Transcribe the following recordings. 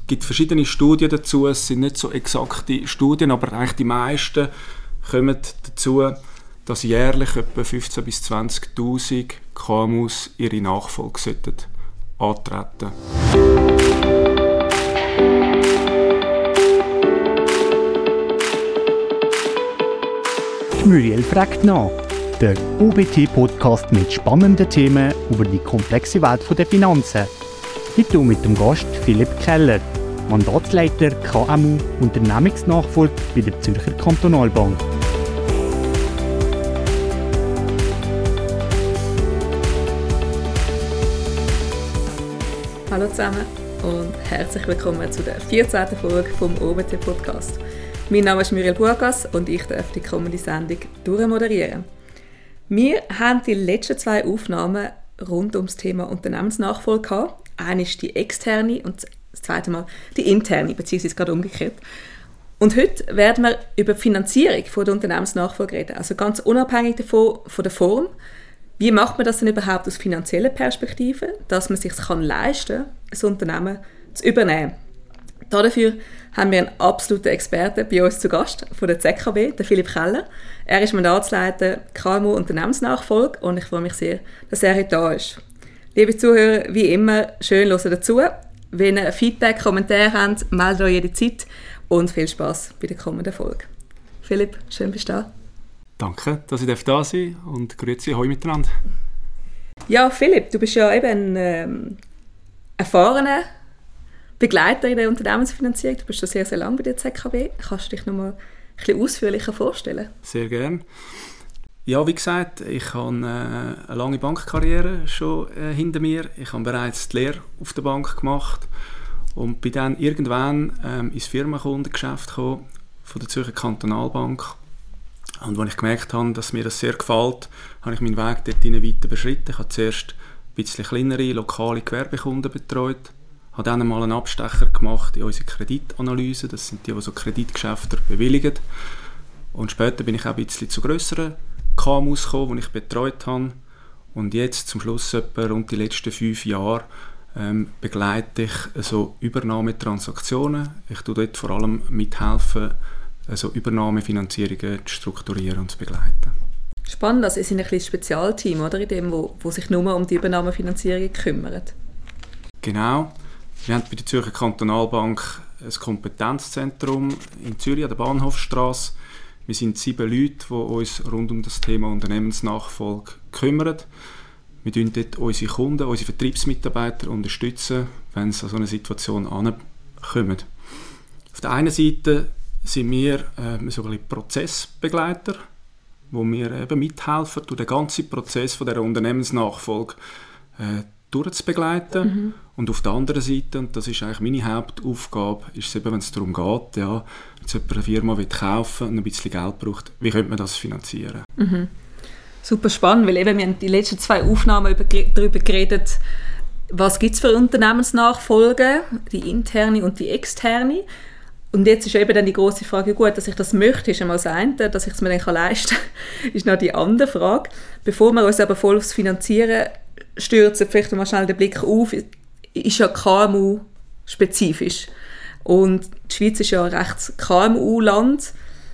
gibt verschiedene Studien dazu. Es sind nicht so exakte Studien, aber eigentlich die meisten kommen dazu, dass jährlich etwa 15.000 bis 20.000 KMUs ihre Nachfolge antreten sollten. Muriel fragt nach. Der OBT-Podcast mit spannenden Themen über die komplexe Welt der Finanzen. Heute mit dem Gast Philipp Keller, Mandatsleiter KMU Unternehmensnachfolge bei der Zürcher Kantonalbank. Hallo zusammen und herzlich willkommen zu der 14. Folge vom OBT-Podcast. Mein Name ist Muriel Burgas und ich darf die kommende Sendung durchmoderieren. Wir haben die letzten 2 Aufnahmen rund ums Thema Unternehmensnachfolge gehabt. Eine ist die externe und das zweite Mal die interne, beziehungsweise gerade umgekehrt. Und heute werden wir über die Finanzierung der Unternehmensnachfolge reden, also ganz unabhängig davon, von der Form. Wie macht man das denn überhaupt aus finanzieller Perspektive, dass man es sich leisten kann, ein Unternehmen zu übernehmen? Dafür haben wir einen absoluten Experten bei uns zu Gast von der ZKB, den Philipp Keller. Er ist Mandatsleiter KMU Unternehmensnachfolge und ich freue mich sehr, dass er heute da ist. Liebe Zuhörer, wie immer, schön hören dazu. Wenn ihr Feedback, Kommentare habt, meldet euch jederzeit und viel Spass bei der kommenden Folge. Philipp, schön bist du da. Danke, dass ich da sein darf und grüezi euch miteinander. Ja, Philipp, du bist ja eben ein erfahrener Begleiter in der Unternehmensfinanzierung. Du bist schon sehr, sehr lange bei der ZKB. Kannst du dich noch mal ein bisschen ausführlicher vorstellen? Sehr gerne. Ja, wie gesagt, ich habe eine lange Bankkarriere schon hinter mir. Ich habe bereits die Lehre auf der Bank gemacht und bin dann irgendwann ins Firmenkundengeschäft gekommen von der Zürcher Kantonalbank. Und als ich gemerkt habe, dass mir das sehr gefällt, habe ich meinen Weg dort weiter beschritten. Ich habe zuerst ein bisschen kleinere, lokale Gewerbekunden betreut, habe dann einmal einen Abstecher gemacht in unsere Kreditanalyse. Das sind die so Kreditgeschäfte bewilligen. Und später bin ich auch ein bisschen zu grösseren KMUs gekommen, die ich betreut habe. Und jetzt, zum Schluss, etwa rund die letzten 5 Jahre, begleite ich so Übernahmetransaktionen. Ich tue dort vor allem mithelfen, also Übernahmefinanzierungen zu strukturieren und zu begleiten. Spannend, also es ist ein bisschen Spezialteam, oder, in dem, wo sich nur um die Übernahmefinanzierung kümmert. Genau. Wir haben bei der Zürcher Kantonalbank ein Kompetenzzentrum in Zürich an der Bahnhofstrasse. Wir sind 7 Leute, die uns rund um das Thema Unternehmensnachfolge kümmern. Wir unterstützen dort unsere Kunden, unsere Vertriebsmitarbeiter unterstützen, wenn sie an so eine Situation ankommen. Auf der einen Seite sind wir sogenannte Prozessbegleiter, wo wir eben mithelfen, durch den ganzen Prozess von dieser Unternehmensnachfolge durchzubegleiten. Mhm. Und auf der anderen Seite, und das ist eigentlich meine Hauptaufgabe, ist es eben, wenn es darum geht, ja, wenn jemand eine Firma kaufen will und ein bisschen Geld braucht, wie könnte man das finanzieren? Mhm. Super spannend, weil eben wir haben die letzten 2 Aufnahmen darüber geredet, was gibt es für Unternehmensnachfolge, die interne und die externe. Und jetzt ist eben dann die grosse Frage, gut, dass ich das möchte, ist einmal das eine, dass ich es mir dann leisten kann, ist noch die andere Frage. Bevor wir uns aber voll aufs Finanzieren stürzen, vielleicht mal schnell den Blick auf, ist ja KMU spezifisch. Und die Schweiz ist ja ein recht KMU-Land.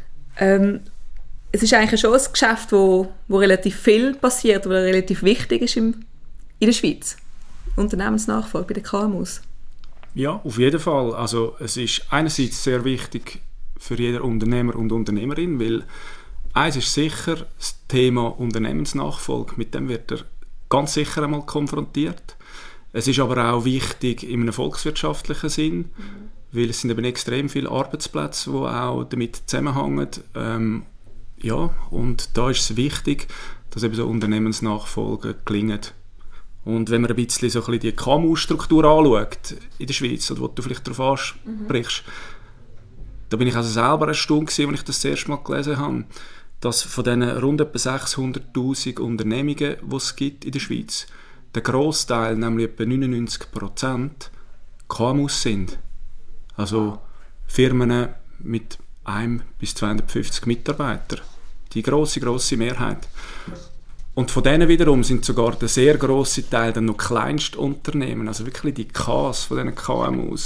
Es ist eigentlich schon ein Geschäft, wo relativ viel passiert, wo relativ wichtig ist in der Schweiz. Unternehmensnachfolge bei den KMUs. Ja, auf jeden Fall. Also es ist einerseits sehr wichtig für jeden Unternehmer und Unternehmerin, weil eins ist sicher, das Thema Unternehmensnachfolge, mit dem wird er ganz sicher einmal konfrontiert. Es ist aber auch wichtig in einem volkswirtschaftlichen Sinn, weil es sind eben extrem viele Arbeitsplätze, die auch damit zusammenhängen. Ja, und da ist es wichtig, dass eben so Unternehmensnachfolge gelingen. Und wenn man ein bisschen die KMU-Struktur anschaut in der Schweiz, oder wo du vielleicht darauf ansprichst, da bin ich also selber erstaunt gewesen, als ich das erste Mal gelesen habe, dass von diesen rund etwa 600'000 Unternehmungen, die es gibt in der Schweiz, der Grossteil, nämlich etwa 99%, KMUs sind. Also Firmen mit 1 bis 250 Mitarbeitern. Die grosse Mehrheit. Und von denen wiederum sind sogar der sehr grosse Teil dann noch Kleinstunternehmen, also wirklich die Ks von diesen KMUs,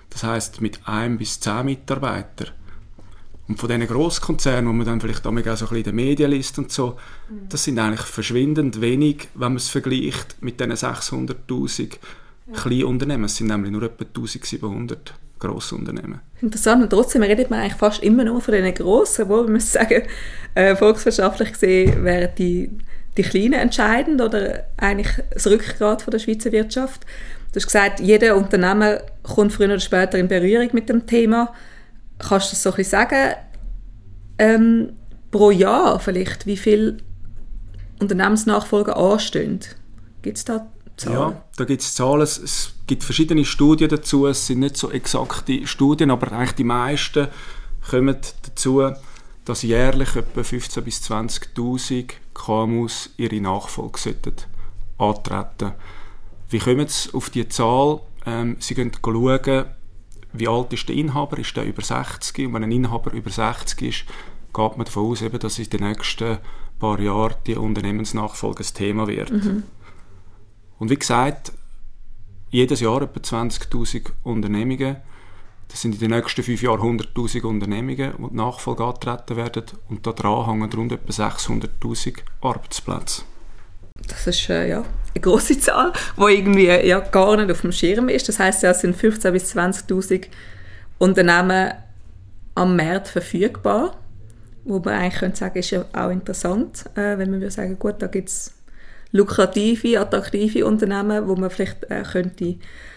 Das heisst mit 1 bis 10 Mitarbeitern. Und von diesen Grosskonzernen, die man dann vielleicht auch so ein bisschen in den Medien liest und so, das sind eigentlich verschwindend wenig, wenn man es vergleicht mit diesen 600'000 Kleinunternehmen. Es sind nämlich nur etwa 1700 Grossunternehmen. Interessant, und trotzdem redet man eigentlich fast immer nur von diesen Grossen, obwohl man muss sagen, volkswirtschaftlich gesehen wären die Kleinen entscheidend oder eigentlich das Rückgrat von der Schweizer Wirtschaft. Du hast gesagt, jeder Unternehmer kommt früher oder später in Berührung mit dem Thema. Kannst du das so ein bisschen sagen? Pro Jahr vielleicht, wie viele Unternehmensnachfolger anstehen? Gibt es da Zahlen? Ja, da gibt es Zahlen. Es gibt verschiedene Studien dazu. Es sind nicht so exakte Studien, aber eigentlich die meisten kommen dazu, dass jährlich etwa 15.000 bis 20.000 KMUs ihre Nachfolge antreten. Wie kommen sie auf diese Zahl? Sie gehen schauen, wie alt ist der Inhaber, ist der über 60? Und wenn ein Inhaber über 60 ist, geht man davon aus, dass in den nächsten paar Jahren die Unternehmensnachfolge ein Thema wird. Und wie gesagt, jedes Jahr etwa 20'000 Unternehmungen. Das sind in den nächsten 5 Jahren 100'000 Unternehmungen, die Nachfolge antreten werden. Und daran hängen rund etwa 600'000 Arbeitsplätze. Das ist eine grosse Zahl, die irgendwie gar nicht auf dem Schirm ist. Das heisst, es sind 15.000 bis 20'000 Unternehmen am Markt verfügbar, wo man eigentlich könnte sagen, ist ja auch interessant, wenn man würde sagen, gut, da gibt es lukrative, attraktive Unternehmen, wo man vielleicht könnte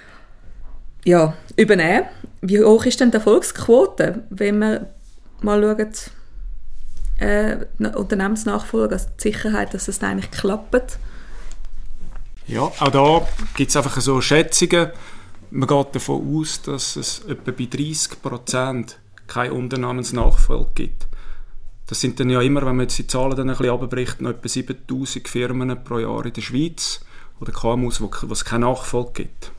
übernehmen. Wie hoch ist denn die Erfolgsquote, wenn man mal schaut, Unternehmensnachfolge, also die Sicherheit, dass es eigentlich klappt? Ja, auch da gibt es einfach so Schätzungen. Man geht davon aus, dass es etwa bei 30% keine Unternehmensnachfolge gibt. Das sind dann ja immer, wenn man jetzt die Zahlen dann ein bisschen runterbricht, noch etwa 7'000 Firmen pro Jahr in der Schweiz oder KMUs, wo es keine Nachfolge gibt.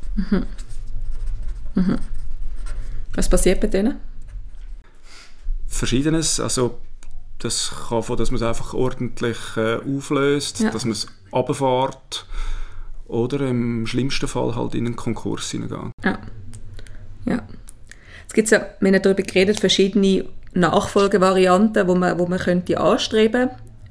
Was passiert bei denen? Verschiedenes. Also das kann von, dass man es einfach ordentlich auflöst, dass man es runterfährt oder im schlimmsten Fall halt in einen Konkurs hineingehen. Ja. Jetzt gibt es ja, wir haben darüber geredet, verschiedene Nachfolgevarianten, wo man könnte anstreben.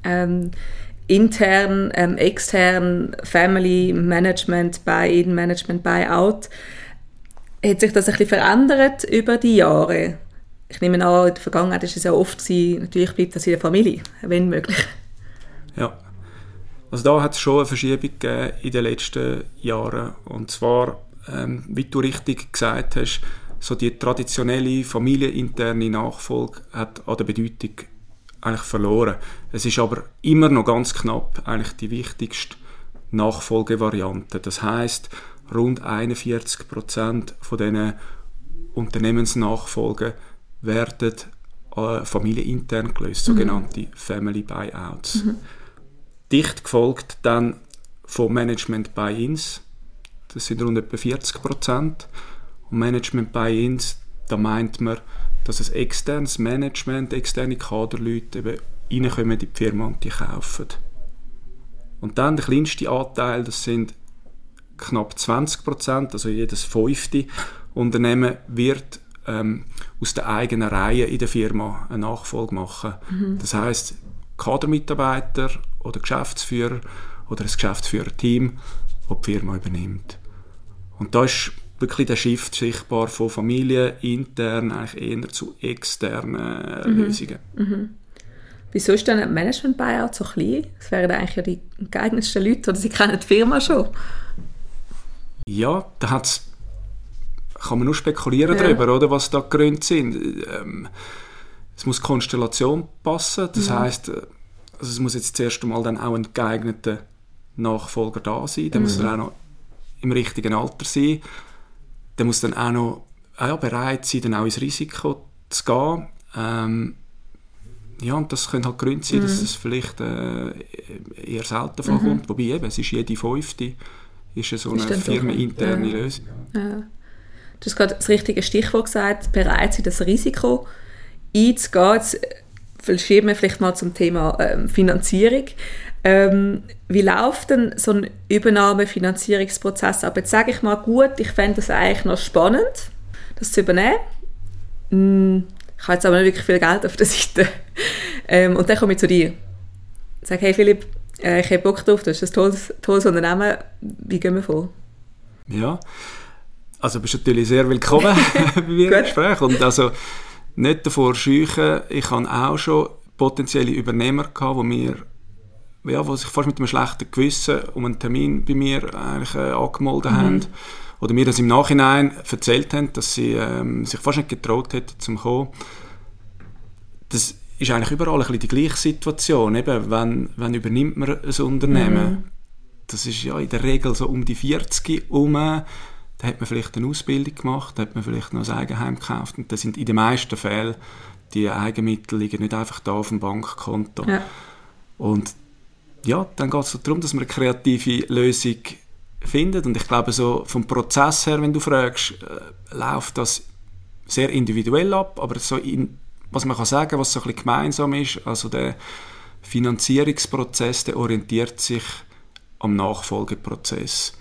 Intern, extern, Family, Management, Buy-in, Management, Buy-out. Hat sich das ein bisschen verändert über die Jahre? Ich nehme an, in der Vergangenheit war es ja oft gewesen, natürlich bleibt das in der Familie, wenn möglich. Ja, also da hat es schon eine Verschiebung gegeben in den letzten Jahren. Und zwar, wie du richtig gesagt hast, so die traditionelle familieninterne Nachfolge hat an der Bedeutung eigentlich verloren. Es ist aber immer noch ganz knapp eigentlich die wichtigste Nachfolgevariante. Das heisst, rund 41% von diesen Unternehmensnachfolgen werden familienintern gelöst, sogenannte Family Buyouts. Dicht gefolgt dann von Management Buy-ins, das sind rund etwa 40%. Und Management Buy-ins, da meint man, dass es externes Management, externe Kaderleute eben reinkommen in die Firma und die kaufen. Und dann der kleinste Anteil, das sind knapp 20%, also jedes 5. Unternehmen wird aus der eigenen Reihe in der Firma eine Nachfolge machen. Das heisst, Kadermitarbeiter oder Geschäftsführer oder ein Geschäftsführerteam, das die Firma übernimmt. Und da ist wirklich der Shift sichtbar von Familie intern eigentlich eher zu externen Lösungen. Wieso ist dann ein Management-Buyout so klein? Das wären eigentlich ja die geeignetsten Leute, oder sie kennen die Firma schon. Ja, da kann man nur spekulieren darüber, oder, was da die Gründe sind. Es muss Konstellation passen, das heisst, also es muss jetzt zuerst einmal dann auch ein geeigneter Nachfolger da sein, der muss dann auch noch im richtigen Alter sein, der muss dann auch noch bereit sein, dann auch ins Risiko zu gehen. Ja, und das können halt Gründe sein, dass es vielleicht eher selten vorkommt, wobei eben, es ist jede 5. ist so eine firmeninterne Lösung. Ja. Du hast gerade das richtige Stichwort gesagt, bereit sein, das Risiko einzugehen. Jetzt verschieben wir vielleicht mal zum Thema Finanzierung. Wie läuft denn so ein Übernahmefinanzierungsprozess ab? Jetzt sage ich mal, gut, ich fände das eigentlich noch spannend. das zu übernehmen. Ich habe jetzt aber nicht wirklich viel Geld auf der Seite. Und dann komme ich zu dir. Ich sage, hey Philipp, ich habe Bock drauf, das ist ein tolles Unternehmen. Wie gehen wir vor? Ja, also bist natürlich sehr willkommen bei mir im Gespräch. Und also nicht davor scheuchen, ich habe auch schon potenzielle Übernehmer gehabt, die sich fast mit einem schlechten Gewissen um einen Termin bei mir eigentlich angemeldet haben. Oder mir das im Nachhinein erzählt haben, dass sie sich fast nicht getraut hätten, zum kommen. Das ist eigentlich überall ein bisschen die gleiche Situation. Eben, wenn übernimmt man ein Unternehmen? Das ist ja in der Regel so um die 40 herum. Da hat man vielleicht eine Ausbildung gemacht, da hat man vielleicht noch ein Eigenheim gekauft. Und das sind in den meisten Fällen die Eigenmittel liegen nicht einfach da auf dem Bankkonto. Ja. Und ja, dann geht es so darum, dass man eine kreative Lösung findet. Und ich glaube, so vom Prozess her, wenn du fragst, läuft das sehr individuell ab, aber so was man kann sagen, was so ein bisschen gemeinsam ist, also der Finanzierungsprozess, der orientiert sich am Nachfolgeprozess.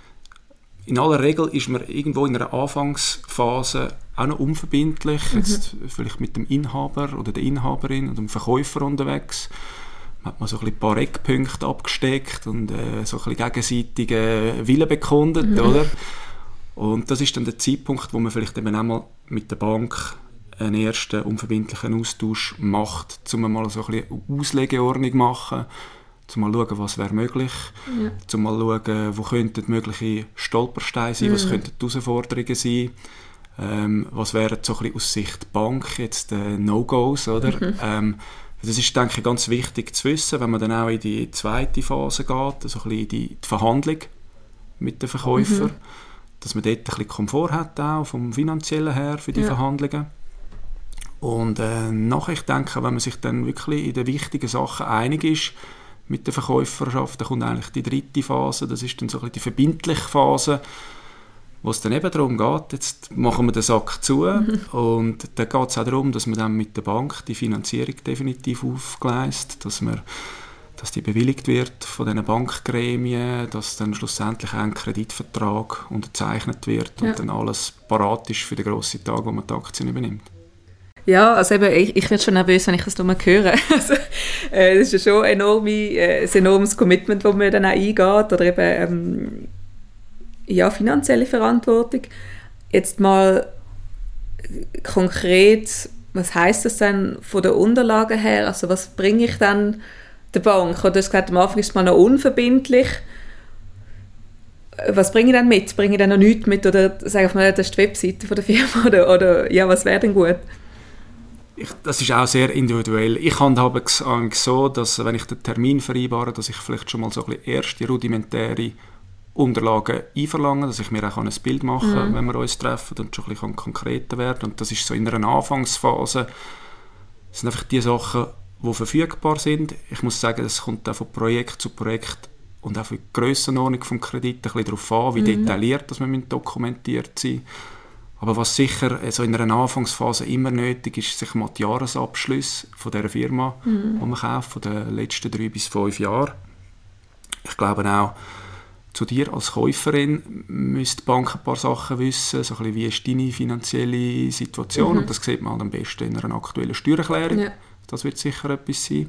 In aller Regel ist man irgendwo in einer Anfangsphase auch noch unverbindlich, jetzt vielleicht mit dem Inhaber oder der Inhaberin oder dem Verkäufer unterwegs. Man hat mal so ein paar Eckpunkte abgesteckt und so ein bisschen gegenseitige Willen bekundet, oder? Und das ist dann der Zeitpunkt, wo man vielleicht eben auch mal mit der Bank einen ersten unverbindlichen Austausch macht, um mal so ein bisschen Auslegeordnung machen, um mal schauen, was wäre möglich, um mal schauen, wo könnten mögliche Stolpersteine sein, was könnten die Herausforderungen sein, was wären so ein bisschen aus Sicht Bank jetzt No-Gos, oder? Das ist, denke ich, ganz wichtig zu wissen, wenn man dann auch in die zweite Phase geht, also ein bisschen in die Verhandlung mit den Verkäufern, dass man dort ein bisschen Komfort hat, auch vom Finanziellen her für die Verhandlungen. Und nachher, ich denke, wenn man sich dann wirklich in den wichtigen Sachen einig ist mit der Verkäuferschaft, dann kommt eigentlich die dritte Phase, das ist dann so ein bisschen die verbindliche Phase, wo es dann eben darum geht, jetzt machen wir den Sack zu und dann geht es auch darum, dass man dann mit der Bank die Finanzierung definitiv aufgleist, dass die bewilligt wird von diesen Bankgremien, dass dann schlussendlich ein Kreditvertrag unterzeichnet wird und dann alles parat ist für den grossen Tag, wo man die Aktien übernimmt. Ja, also eben, ich werde schon nervös, wenn ich das mal höre. Also, das ist ja schon ein enormes Commitment, das man dann auch eingeht, oder eben finanzielle Verantwortung. Jetzt mal konkret, was heisst das denn von den Unterlagen her? Also was bringe ich dann der Bank? Oder du hast gesagt, am Anfang ist es mal noch unverbindlich. Was bringe ich dann mit? Bringe ich dann noch nichts mit? Oder sage ich mal, das ist die Webseite von der Firma? Oder ja, was wäre denn gut? Das ist auch sehr individuell. Ich handhabe es so, dass wenn ich den Termin vereinbare, dass ich vielleicht schon mal so ein bisschen erste rudimentäre Unterlagen einverlange, dass ich mir auch ein Bild machen kann, wenn wir uns treffen und schon ein bisschen konkreter werden. Und das ist so in einer Anfangsphase. Das sind einfach die Sachen, die verfügbar sind. Ich muss sagen, es kommt auch von Projekt zu Projekt und auch für die Grössenordnung des Kredits ein bisschen darauf an, wie detailliert dass man dokumentiert sein. Aber was sicher also in einer Anfangsphase immer nötig ist, sich mal die Jahresabschlüsse von dieser Firma, die man kauft, von den letzten 3 bis 5 Jahren. Ich glaube auch, zu dir als Käuferin müsste die Bank ein paar Sachen wissen, so ein bisschen, wie ist deine finanzielle Situation, und das sieht man halt am besten in einer aktuellen Steuererklärung. Ja. Das wird sicher etwas sein.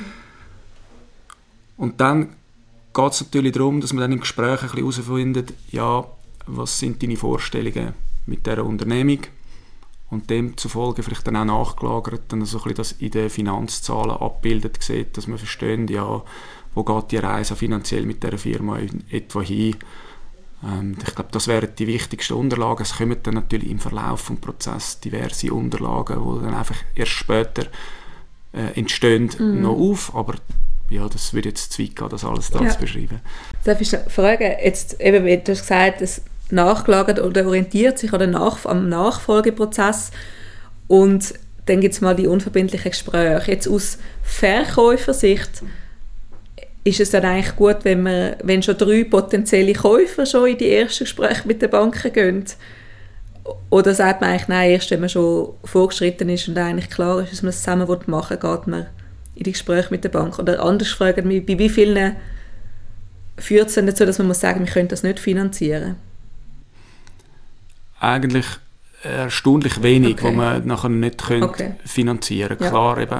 Und dann geht es natürlich darum, dass man dann im Gespräch ein bisschen herausfindet, ja, was sind deine Vorstellungen mit dieser Unternehmung, und demzufolge vielleicht dann auch nachgelagert, dann so ein bisschen das in den Finanzzahlen abbildet sieht, dass man versteht, ja, wo geht die Reise finanziell mit dieser Firma etwa hin. Ich glaube, das wären die wichtigsten Unterlagen. Es kommen dann natürlich im Verlauf des Prozesses diverse Unterlagen, die dann einfach erst später entstehen, noch auf, aber ja, das würde jetzt zu weit gehen, das alles da zu beschreiben. Darf ich fragen, jetzt eben, du hast gesagt, es nachgelagert oder orientiert sich am Nachfolgeprozess, und dann gibt es mal die unverbindlichen Gespräche. Jetzt aus Verkäufersicht ist es dann eigentlich gut, wenn schon 3 potenzielle Käufer schon in die ersten Gespräche mit den Banken gehen? Oder sagt man eigentlich, nein, erst wenn man schon vorgeschritten ist und eigentlich klar ist, dass man es zusammen machen will, geht man in die Gespräche mit der Bank? Oder anders fragen, bei wie vielen führt es dann dazu, dass man muss sagen, wir können das nicht finanzieren? Eigentlich erstaunlich wenig, wo man nachher nicht finanzieren könnte. Klar, eben,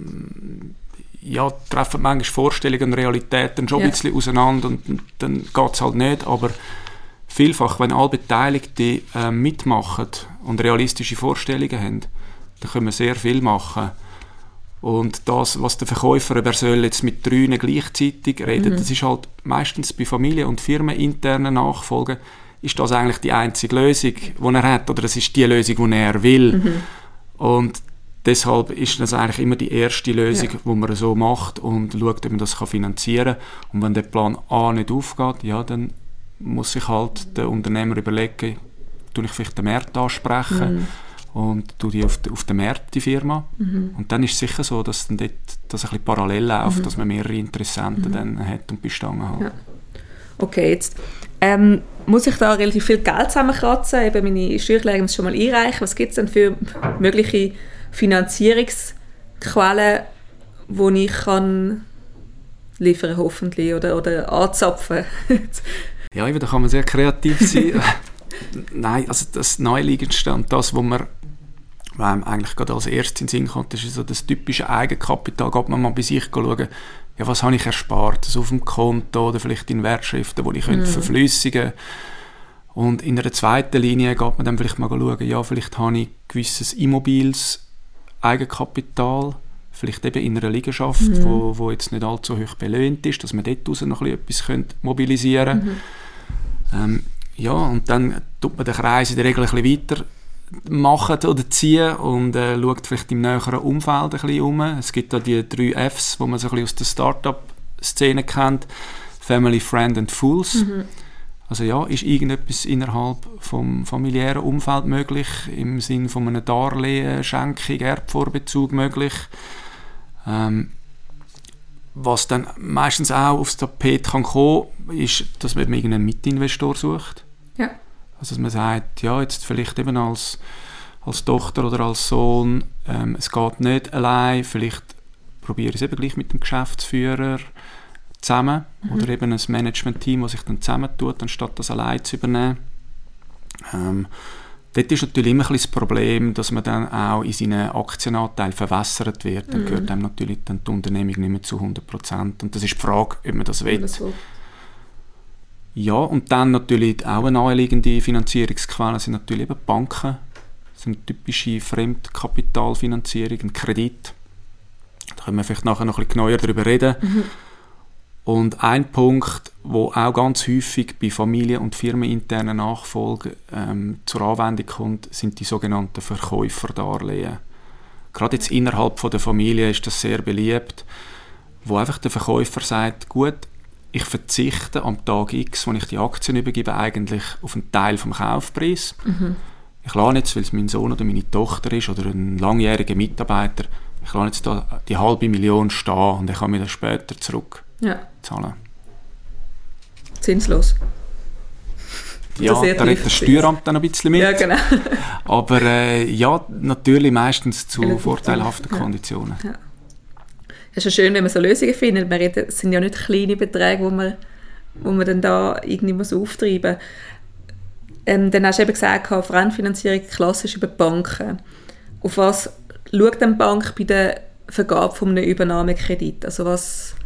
treffen manchmal Vorstellungen und Realitäten schon ein bisschen auseinander und dann geht es halt nicht, aber vielfach, wenn alle Beteiligten mitmachen und realistische Vorstellungen haben, dann können wir sehr viel machen. Und das, was der Verkäufer, wer soll jetzt mit 3 gleichzeitig reden, das ist halt meistens bei Familien- und firmeninternen Nachfolgen, ist das eigentlich die einzige Lösung, die er hat, oder es ist die Lösung, die er will. Und deshalb ist das eigentlich immer die erste Lösung, die man so macht und schaut, ob man das finanzieren kann. Und wenn der Plan A nicht aufgeht, ja, dann muss sich halt der Unternehmer überlegen, tue ich vielleicht den Markt ansprechen und tue die auf den Markt, die Firma. Und dann ist es sicher so, dass dann dort das ein bisschen parallel läuft, dass man mehrere Interessenten dann hat und Bestangen hat. Ja. Okay, jetzt muss ich da relativ viel Geld zusammenkratzen, eben meine Steuererklärung muss schon mal einreichen. Was gibt es denn für mögliche Finanzierungsquellen, die ich kann liefern hoffentlich oder anzapfen? Ja, da kann man sehr kreativ sein. Nein, also das Neueliegendste und das, was einem eigentlich gerade als erstes in den Sinn kommt, ist so das typische Eigenkapital. Geht man mal bei sich schauen, ja, was habe ich erspart, also auf dem Konto oder vielleicht in Wertschriften, die ich verflüssigen könnte. Und in einer zweiten Linie geht man dann vielleicht mal schauen, ja, vielleicht habe ich gewisses immobiles Eigenkapital, vielleicht eben in einer Liegenschaft, wo jetzt nicht allzu hoch belöhnt ist, dass man dort raus noch etwas mobilisieren könnte. Ja, und dann tut man den Kreis in der Regel ein bisschen weiter machen oder ziehen und schaut vielleicht im näheren Umfeld ein bisschen um. Es gibt da die 3 Fs, die man so ein bisschen aus der Start-up-Szene kennt. Family, Friend and Fools. Also ja, ist irgendetwas innerhalb vom familiären Umfeld möglich, im Sinne von einem Darlehen, Schenkung, Erbvorbezug möglich. Was dann meistens auch aufs Tapet kann kommen, ist, dass man irgendeinen Mitinvestor sucht. Ja. Also dass man sagt, ja, jetzt vielleicht eben als Tochter oder als Sohn, es geht nicht allein, vielleicht probiere ich es eben gleich mit dem Geschäftsführer zusammen oder eben ein Management-Team, das sich dann zusammentut, anstatt das allein zu übernehmen. Dort ist natürlich immer ein bisschen das Problem, dass man dann auch in seinen Aktienanteil verwässert wird. Dann gehört einem natürlich dann die Unternehmung nicht mehr zu 100%. Und das ist die Frage, ob man das will. Ja, und dann natürlich auch eine naheliegende Finanzierungsquelle sind natürlich eben Banken. Das sind typische Fremdkapitalfinanzierung, ein Kredit. Da können wir vielleicht nachher noch ein bisschen genauer darüber reden. Und ein Punkt, der auch ganz häufig bei Familien- und firmeninternen Nachfolgen zur Anwendung kommt, sind die sogenannten Verkäuferdarlehen. Gerade jetzt innerhalb der Familie ist das sehr beliebt, wo einfach der Verkäufer sagt, gut, ich verzichte am Tag X, wo ich die Aktien übergebe, eigentlich auf einen Teil vom Kaufpreis. Ich lasse jetzt, weil es mein Sohn oder meine Tochter ist oder ein langjähriger Mitarbeiter, ich lasse jetzt da die 500.000 stehen und ich kann mir das später zurückzahlen. Zinslos. Ja, da redet das Steueramt dann ein bisschen mit. Ja, genau. Aber ja, natürlich meistens zu vorteilhaften Konditionen. Ja. Es ist ja schön, wenn man so Lösungen findet. Es sind ja nicht kleine Beträge, wo man dann da irgendwie muss auftreiben muss. Dann hast du eben gesagt, Fremdfinanzierung klassisch über Banken. Auf was schaut eine Bank bei der Vergabe von einem Übernahmekredit? Also um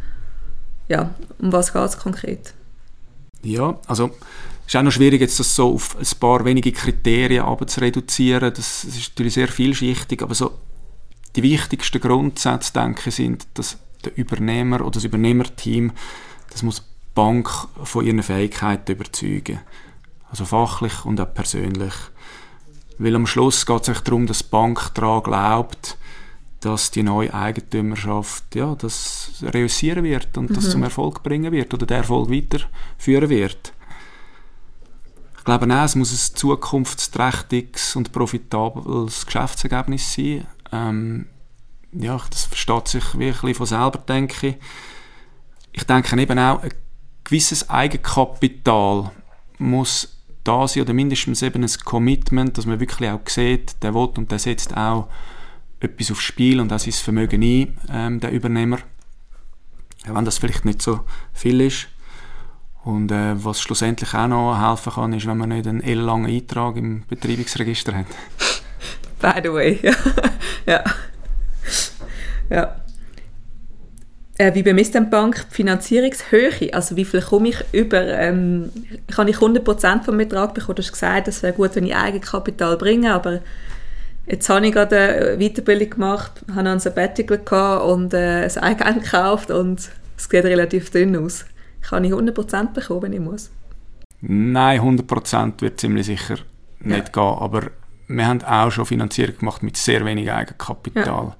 was geht es konkret? Ja, also es ist auch noch schwierig, jetzt das so auf ein paar wenige Kriterien zu reduzieren. Das ist natürlich sehr vielschichtig, aber so die wichtigsten Grundsätze, denke ich, sind, dass der Übernehmer oder das Übernehmerteam, das muss die Bank von ihren Fähigkeiten überzeugen. Also fachlich und auch persönlich. Weil am Schluss geht es darum, dass die Bank daran glaubt, dass die neue Eigentümerschaft das reüssieren wird und das zum Erfolg bringen wird oder den Erfolg weiterführen wird. Ich glaube auch, es muss ein zukunftsträchtiges und profitables Geschäftsergebnis sein. Das versteht sich wirklich von selber, denke ich. Ich denke eben auch, ein gewisses Eigenkapital muss da sein oder mindestens eben ein Commitment, dass man wirklich auch sieht, der will und der setzt auch etwas aufs Spiel und auch sein Vermögen ein, der Übernehmer. Ja, wenn das vielleicht nicht so viel ist. Und was schlussendlich auch noch helfen kann, ist, wenn man nicht einen ellenlangen Eintrag im Betreibungsregister hat. By the way, ja. Ja. Wie bemisst denn die Bank die Finanzierungshöhe? Also wie viel komme ich über? Kann ich 100% vom Betrag bekommen? Du hast gesagt, es wäre gut, wenn ich Eigenkapital bringe, aber jetzt habe ich gerade eine Weiterbildung gemacht, habe ein Sabbatical gehabt und ein Eigenheim gekauft und es sieht relativ dünn aus. Kann ich 100% bekommen, wenn ich muss? Nein, 100% wird ziemlich sicher nicht gehen, aber wir haben auch schon Finanzierung gemacht mit sehr wenig Eigenkapital.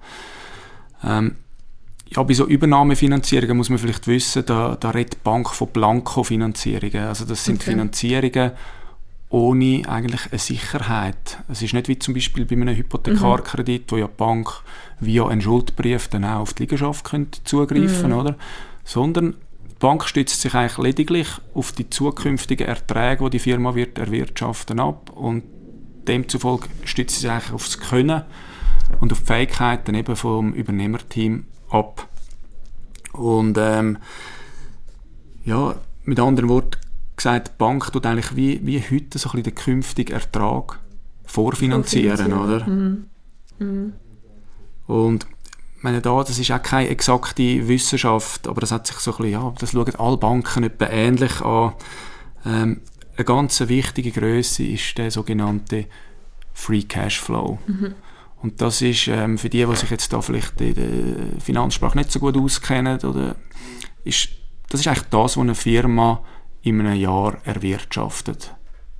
Bei so Übernahmefinanzierungen muss man vielleicht wissen, da redet die Bank von Blanko-Finanzierungen. Also das sind Finanzierungen ohne eigentlich eine Sicherheit. Es ist nicht wie zum Beispiel bei einem Hypothekarkredit, wo ja die Bank via einen Schuldbrief dann auch auf die Liegenschaft zugreifen könnte, oder? Sondern die Bank stützt sich eigentlich lediglich auf die zukünftigen Erträge, die die Firma wird erwirtschaften, ab, und demzufolge stützt sie sich eigentlich auf das Können und auf die Fähigkeiten eben vom Übernehmerteam ab. Und mit anderen Worten gesagt, die Bank tut eigentlich wie heute so ein bisschen den künftigen Ertrag vorfinanzieren, oder? Und meine, das ist auch keine exakte Wissenschaft, aber das hat sich so ein bisschen, das schauen alle Banken etwa ähnlich an. Eine ganz wichtige Grösse ist der sogenannte Free Cashflow. Und das ist für die sich jetzt da vielleicht in der Finanzsprache nicht so gut auskennen, das ist eigentlich das, was eine Firma in einem Jahr erwirtschaftet.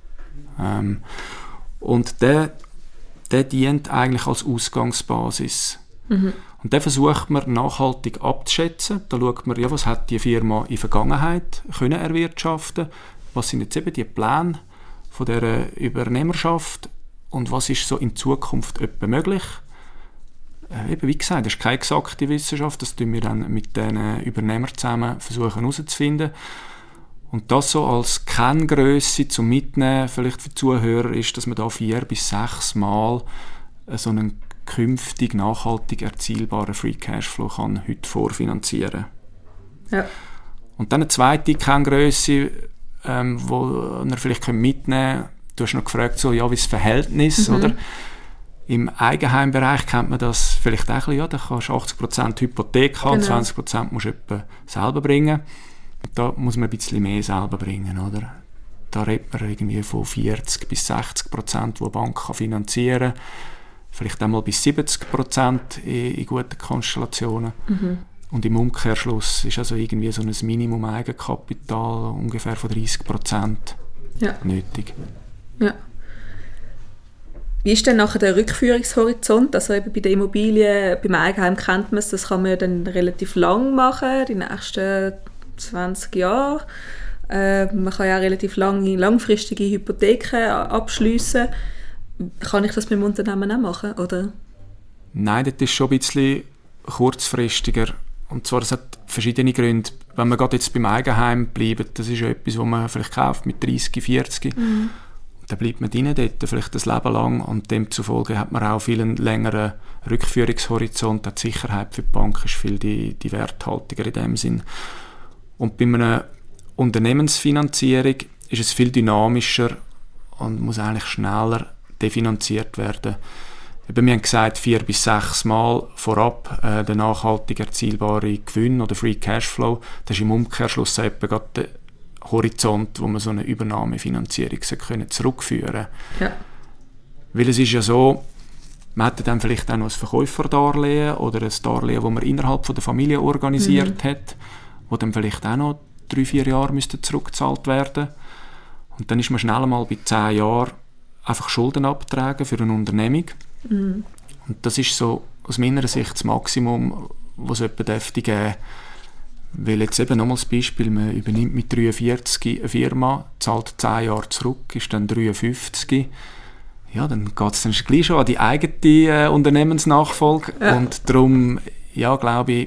Und der dient eigentlich als Ausgangsbasis. Und den versucht man nachhaltig abzuschätzen. Da schaut man, was hat die Firma in der Vergangenheit können erwirtschaften, was sind jetzt eben die Pläne von der Übernehmerschaft und was ist so in Zukunft etwa möglich. Eben wie gesagt, das ist keine exakte Wissenschaft, das tun wir dann mit den Übernehmern zusammen versuchen herauszufinden. Und das so als Kenngrösse zum Mitnehmen, vielleicht für die Zuhörer, ist, dass man da 4 bis 6 Mal so einen künftig nachhaltig erzielbaren Free Cashflow kann heute vorfinanzieren. Ja. Und dann eine zweite Kenngrösse, wo ihr vielleicht mitnehmen könnt. Du hast noch gefragt, wie das Verhältnis, oder? Im Eigenheimbereich kennt man das vielleicht auch ein bisschen, da kannst du 80% Hypothek haben, 20% musst du etwa selber bringen. Und da muss man ein bisschen mehr selber bringen, oder? Da redet man irgendwie von 40 bis 60%, die eine Bank finanzieren kann. Vielleicht einmal bis 70% in guten Konstellationen. Und im Umkehrschluss ist also irgendwie so ein Minimum Eigenkapital ungefähr von 30% nötig. Ja. Wie ist denn nachher der Rückführungshorizont? Also eben bei der Immobilie, beim Eigenheim kennt man es, das kann man ja dann relativ lang machen, die nächsten 20 Jahre. Man kann ja relativ langfristige Hypotheken abschliessen. Kann ich das mit dem Unternehmen auch machen, oder? Nein, das ist schon ein bisschen kurzfristiger. Und zwar, das hat verschiedene Gründe. Wenn wir gerade jetzt beim Eigenheim bleiben, das ist ja etwas, was man vielleicht kauft mit 30, 40. Dann bleibt man drin dort, vielleicht ein Leben lang. Und demzufolge hat man auch viel einen längeren Rückführungshorizont. Die Sicherheit für die Bank ist viel die werthaltiger in dem Sinn. Und bei einer Unternehmensfinanzierung ist es viel dynamischer und muss eigentlich schneller definanziert werden. Wir haben gesagt, 4 bis 6 Mal vorab der nachhaltig erzielbare Gewinn oder Free Cashflow. Das ist im Umkehrschluss etwa gerade der Horizont, wo man so eine Übernahmefinanzierung zurückführen können. Ja. Weil es ist ja so, man hätte dann vielleicht auch noch ein Verkäuferdarlehen oder ein Darlehen, das man innerhalb von der Familie organisiert hat, wo dann vielleicht auch noch 3-4 Jahre müsste zurückgezahlt werden. Und dann ist man schnell mal bei 10 Jahren einfach Schulden abtragen für eine Unternehmung. Und das ist so aus meiner Sicht das Maximum, was es etwa dürfte geben. Weil jetzt eben nochmals das Beispiel, man übernimmt mit 43 eine Firma, zahlt 10 Jahre zurück, ist dann 53. Ja, dann geht es dann gleich schon an die eigene Unternehmensnachfolge. Ja. Und darum, ja, glaube ich,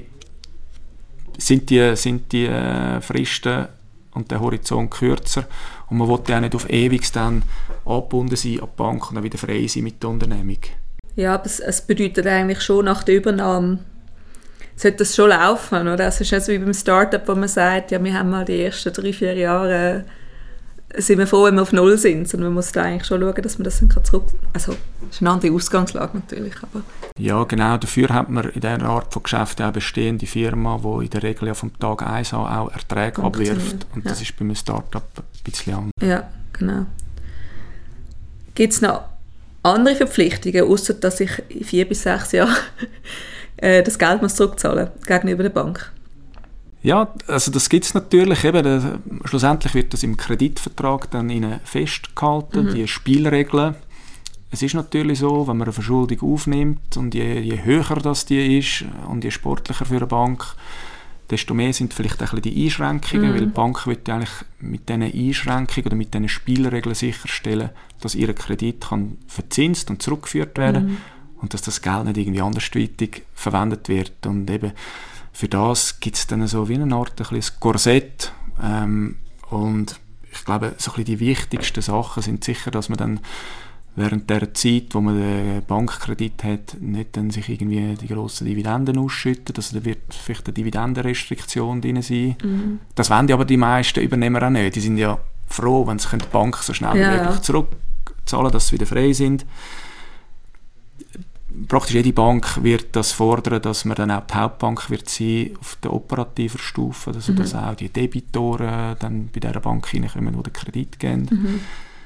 sind die Fristen und der Horizont kürzer. Und man will ja nicht auf ewig dann angebunden sein an die Bank und dann wieder frei sein mit der Unternehmung. Ja, aber es bedeutet eigentlich schon nach der Übernahme, sollte das schon laufen, oder? Es ist nicht so wie beim Startup, wo man sagt, ja, wir haben mal die ersten 3-4 Jahre sind wir froh, wenn wir auf Null sind, sondern man muss da eigentlich schon schauen, dass man das dann zurück... Also, das ist eine andere Ausgangslage natürlich, aber... Ja, genau. Dafür hat man in dieser Art von Geschäften auch bestehende Firma, die in der Regel ja vom Tag 1 an auch Erträge abwirft. Und das ist bei einem Startup ein bisschen anders. Ja, genau. Gibt es noch andere Verpflichtungen, außer dass ich in 4 bis 6 Jahren das Geld muss zurückzahlen gegenüber der Bank? Ja, also das gibt es natürlich. Eben, schlussendlich wird das im Kreditvertrag dann festgehalten, die Spielregeln. Es ist natürlich so, wenn man eine Verschuldung aufnimmt und je höher das die ist und je sportlicher für eine Bank, desto mehr sind vielleicht auch ein bisschen die Einschränkungen, weil die Bank will ja eigentlich mit diesen Einschränkungen oder mit diesen Spielregeln sicherstellen, dass ihr Kredit kann verzinst und zurückgeführt werden und dass das Geld nicht irgendwie andersweitig verwendet wird. Und eben für das gibt es dann so wie eine Art ein bisschen Korsett. Und ich glaube, so ein bisschen die wichtigsten Sachen sind sicher, dass man dann während der Zeit, wo man den Bankkredit hat, nicht dann sich irgendwie die grossen Dividenden ausschüttet. Also da wird vielleicht eine Dividendenrestriktion drin sein. Das wollen aber die meisten Übernehmer auch nicht. Die sind ja froh, wenn sie die Bank so schnell wie möglich zurückzahlen, dass sie wieder frei sind. Praktisch jede Bank wird das fordern, dass man dann auch die Hauptbank wird sein auf der operativen Stufe, also dass auch die Debitoren dann bei dieser Bank hineinkommen, die den Kredit geben.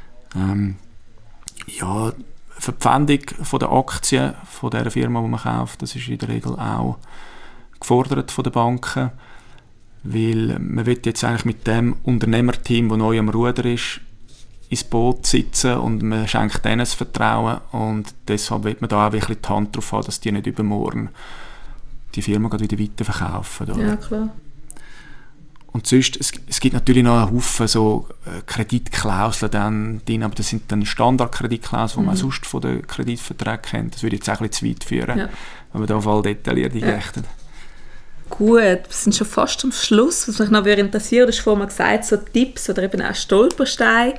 Ja, Verpfändung von der Aktien von dieser Firma, die man kauft, das ist in der Regel auch gefordert von den Banken, weil man will jetzt eigentlich mit dem Unternehmerteam, das neu am Ruder ist, ins Boot sitzen und man schenkt denen das Vertrauen und deshalb will man da auch wirklich die Hand drauf haben, dass die nicht übermorgen die Firma wieder weiterverkaufen. Oder? Ja, klar. Und sonst, es gibt natürlich noch einen Haufen so Kreditklauseln dann drin, aber das sind dann Standardkreditklauseln, die man sonst von den Kreditverträgen kennt. Das würde jetzt auch ein bisschen zu weit führen, wenn wir da voll detailliert eingeächtet. Gut, wir sind schon fast am Schluss. Was mich noch interessiert, du hast vorhin gesagt, so Tipps oder eben auch Stolpersteine.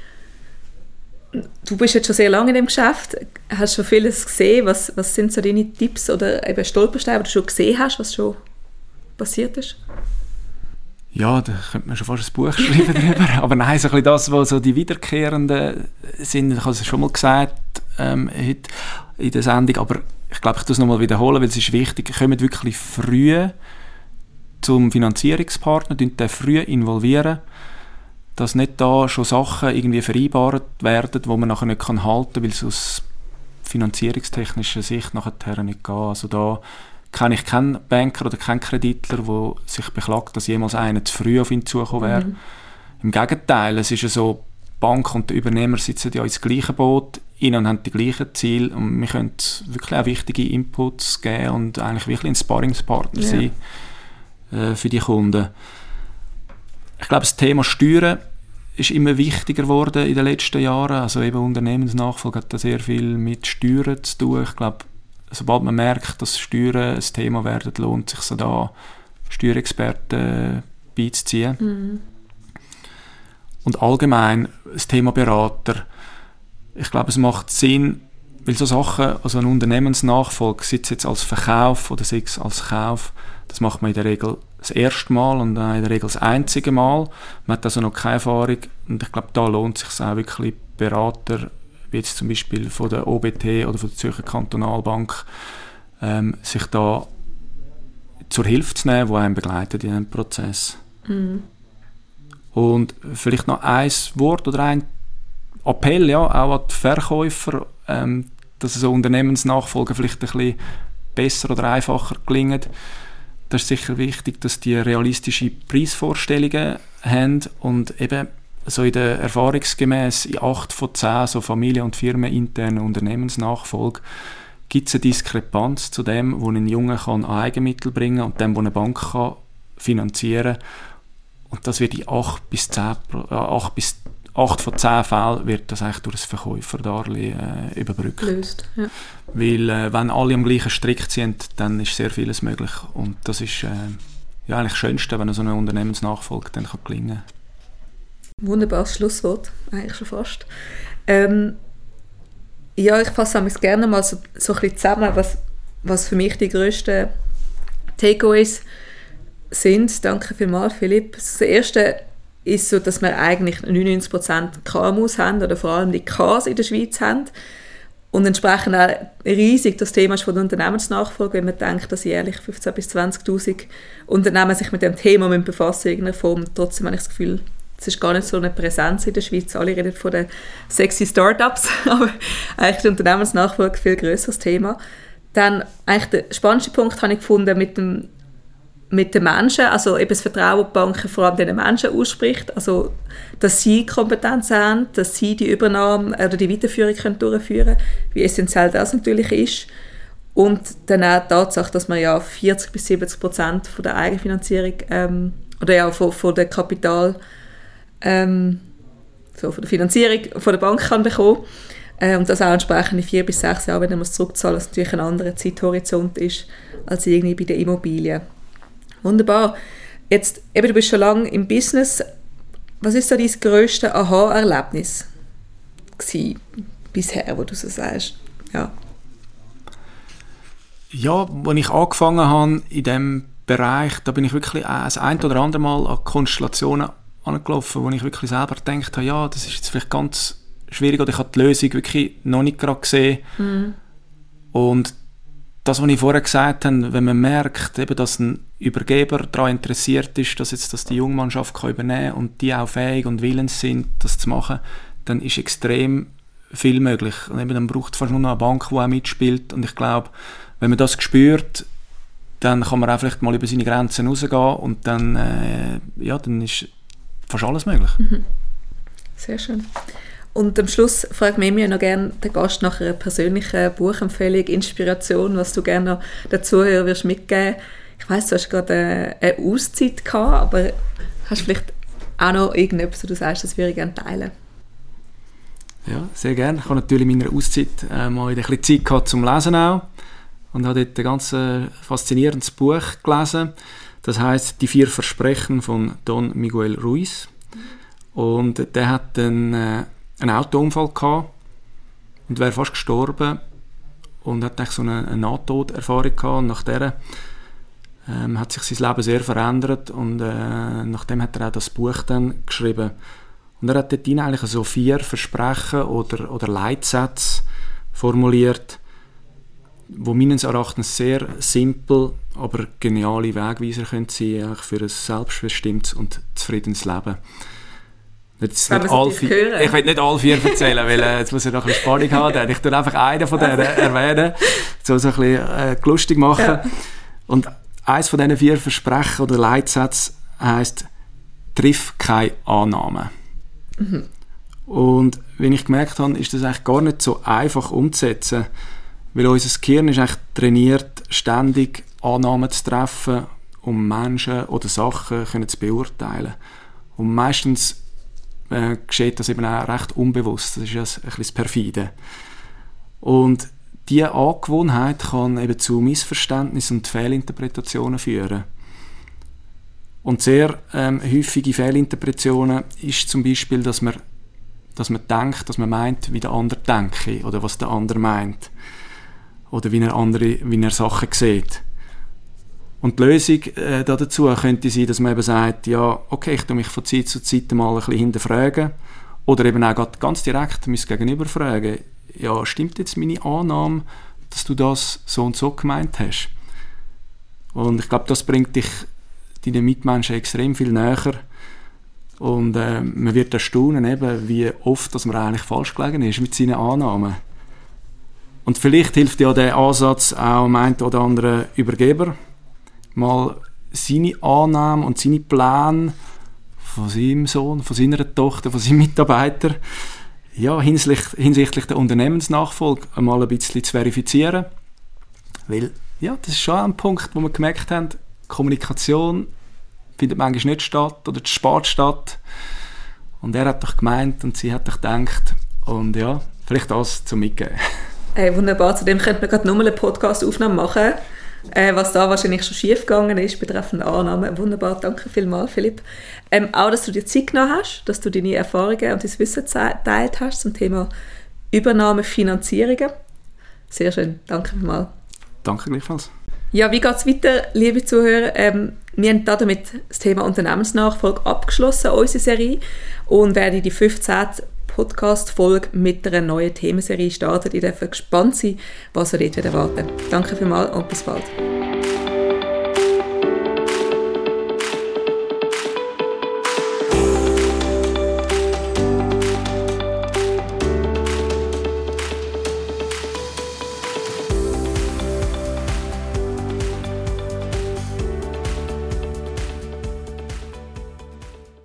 Du bist jetzt schon sehr lange in dem Geschäft, hast schon vieles gesehen. Was sind so deine Tipps oder eben Stolpersteine, die du schon gesehen hast, was schon passiert ist? Ja, da könnte man schon fast ein Buch schreiben darüber. Aber nein, so ein bisschen das, was so die Wiederkehrenden sind, ich habe es schon mal gesagt heute in der Sendung, aber ich glaube, ich muss es nochmal wiederholen, weil es ist wichtig, kommt wirklich früh zum Finanzierungspartner, den früh involvieren, dass nicht da schon Sachen irgendwie vereinbart werden, die man nachher nicht halten kann, weil es aus finanzierungstechnischer Sicht nachher nicht geht. Also da kenne ich keinen Banker oder keinen Kreditler, der sich beklagt, dass jemals einer zu früh auf ihn zugekommen wäre. Im Gegenteil, es ist ja so, die Bank und der Übernehmer sitzen ja ins gleiche Boot rein und haben die gleichen Ziele und wir können wirklich auch wichtige Inputs geben und eigentlich wirklich ein Sparringspartner sein für die Kunden. Ich glaube, das Thema Steuern ist immer wichtiger geworden in den letzten Jahren. Also eben Unternehmensnachfolge hat da sehr viel mit Steuern zu tun. Ich glaube, sobald man merkt, dass Steuern ein Thema werden, lohnt es sich so da, Steuerexperten beizuziehen. Und allgemein das Thema Berater. Ich glaube, es macht Sinn, weil so Sachen, also eine Unternehmensnachfolge, sei es jetzt als Verkauf oder sei es als Kauf, das macht man in der Regel das erste Mal und in der Regel das einzige Mal. Man hat also noch keine Erfahrung und ich glaube, da lohnt es sich auch wirklich Berater, wie jetzt zum Beispiel von der OBT oder von der Zürcher Kantonalbank, sich da zur Hilfe zu nehmen, die einen begleitet in diesem Prozess. Und vielleicht noch ein Wort oder ein Appell, ja, auch an die Verkäufer, dass so Unternehmensnachfolge vielleicht ein bisschen besser oder einfacher gelingt. Das ist sicher wichtig, dass die realistische Preisvorstellungen haben und eben so in der erfahrungsgemäß in 8 von 10 so Familien- und firmeninternen Unternehmensnachfolge gibt es eine Diskrepanz zu dem, wo ein Junge kann Eigenmittel bringen und dem, wo eine Bank kann finanzieren. Und das wird in 8 von 10 Fällen wird das eigentlich durch das Verkäuferdarlehen überbrückt. Löst, ja. Weil wenn alle am gleichen Strick sind, dann ist sehr vieles möglich. Und das ist ja eigentlich das Schönste, wenn so eine Unternehmensnachfolge dann gelingen kann. Wunderbares Schlusswort, eigentlich schon fast. Ja, ich fasse gerne mal so ein bisschen zusammen, was für mich die grössten Takeaways sind, danke vielmals Philipp. Das erste ist so, dass wir eigentlich 99% KMUs haben oder vor allem die Ks in der Schweiz haben. Und entsprechend auch riesig das Thema ist von der Unternehmensnachfolge, wenn man denkt, dass jährlich 15.000 bis 20.000 Unternehmen sich mit dem Thema befassen in irgendeiner Form. Trotzdem habe ich das Gefühl, es ist gar nicht so eine Präsenz in der Schweiz. Alle reden von den sexy Startups, aber eigentlich die Unternehmensnachfolge ein viel grösseres Thema. Dann eigentlich der spannendste Punkt habe ich gefunden mit den Menschen, also eben das Vertrauen, das die Banken vor allem den Menschen ausspricht, also dass sie Kompetenzen haben, dass sie die Übernahme oder die Weiterführung können durchführen können, wie essentiell das natürlich ist. Und dann auch die Tatsache, dass man ja 40 bis 70% von der Eigenfinanzierung oder ja von der Kapital so von der Finanzierung von der Bank kann bekommen. Und das auch entsprechend in 4 bis 6 Jahren, wenn man es zurückzahlen, was natürlich ein anderer Zeithorizont ist als irgendwie bei den Immobilien. Wunderbar. Jetzt, eben, du bist schon lange im Business. Was ist so dein grösstes Aha-Erlebnis bisher, wo du so sagst? Ja, als ich angefangen habe in diesem Bereich, da bin ich wirklich das ein oder andere Mal an Konstellationen angelaufen, wo ich wirklich selber gedacht habe, ja, das ist jetzt vielleicht ganz schwierig oder ich habe die Lösung wirklich noch nicht gerade gesehen. Und das, was ich vorher gesagt habe, wenn man merkt, eben, dass ein Übergeber daran interessiert ist, dass die Jungmannschaft übernehmen kann und die auch fähig und willens sind, das zu machen, dann ist extrem viel möglich. Und eben, dann braucht es fast nur noch eine Bank, die auch mitspielt. Und ich glaube, wenn man das spürt, dann kann man auch vielleicht mal über seine Grenzen rausgehen und dann ist fast alles möglich. Sehr schön. Und am Schluss fragt mich noch gerne den Gast nach einer persönlichen Buchempfehlung, Inspiration, was du gerne noch den Zuhörern wirst mitgeben. Ich weiss, du hast gerade eine Auszeit gehabt, aber hast du vielleicht auch noch irgendetwas, wo du sagst, das würde ich gerne teilen? Ja, sehr gerne. Ich habe natürlich in meiner Auszeit mal ein bisschen Zeit gehabt zum Lesen auch und habe dort ein ganz faszinierendes Buch gelesen. Das heisst «Die 4 Versprechen» von Don Miguel Ruiz. Und der hat einen Autounfall gehabt und wäre fast gestorben und hat so eine Nahtoderfahrung gehabt. Und nach der hat sich sein Leben sehr verändert und nachdem hat er auch das Buch dann geschrieben. Und er hat dort eigentlich so 4 Versprechen oder Leitsätze formuliert, die meines Erachtens sehr simpel, aber geniale Wegweiser können sein für ein selbstbestimmtes und zufriedenes Leben. Ich will nicht alle 4 erzählen, weil jetzt muss ich noch ein bisschen Spannung haben. Ich tue einfach einen von denen erwähnen, so ein bisschen lustig machen. Ja. Und eines von diesen 4 Versprechen oder Leitsätzen heisst «Triff keine Annahmen». Und wenn ich gemerkt habe, ist das eigentlich gar nicht so einfach umzusetzen, weil unser Gehirn ist eigentlich trainiert, ständig Annahmen zu treffen, um Menschen oder Sachen zu beurteilen. Und meistens geschieht das eben auch recht unbewusst. Das ist ja ein bisschen das Perfide. Und diese Angewohnheit kann eben zu Missverständnissen und Fehlinterpretationen führen. Und sehr häufige Fehlinterpretationen ist zum Beispiel, dass man denkt, dass man meint, wie der andere denke oder was der andere meint. Oder wie er Sachen sieht. Und die Lösung dazu könnte sein, dass man eben sagt, ja, okay, ich tue mich von Zeit zu Zeit mal ein bisschen hinterfragen. Oder eben auch ganz direkt mein Gegenüber fragen, ja, stimmt jetzt meine Annahme, dass du das so und so gemeint hast? Und ich glaube, das bringt dich deinen Mitmenschen extrem viel näher. Und man wird erstaunen, eben, wie oft dass man eigentlich falsch gelegen ist mit seinen Annahmen. Und vielleicht hilft ja der Ansatz auch dem einen oder anderen Übergeber, mal seine Annahmen und seine Pläne von seinem Sohn, von seiner Tochter, von seinem Mitarbeiter hinsichtlich der Unternehmensnachfolge einmal ein bisschen zu verifizieren. Weil, ja, das ist schon ein Punkt, wo wir gemerkt haben, Kommunikation findet manchmal nicht statt oder spät statt. Und er hat doch gemeint und sie hat doch gedacht. Und ja, vielleicht das zum Mitgeben. Hey, wunderbar, zu dem könnte man gerade nochmal eine Podcast-Aufnahme machen, was da wahrscheinlich schon schief gegangen ist betreffend Annahmen. Wunderbar, danke vielmals, Philipp. Auch, dass du dir Zeit genommen hast, dass du deine Erfahrungen und dein Wissen geteilt hast zum Thema Übernahme, Finanzierungen. Sehr schön, danke vielmals. Danke gleichfalls. Ja, wie geht es weiter, liebe Zuhörer? Wir haben damit das Thema Unternehmensnachfolge abgeschlossen, unsere Serie, und werden die 15. Podcast-Folge mit einer neuen Themenserie starten. Ihr dürft gespannt sein, was ihr dort erwarten. Danke vielmals und bis bald.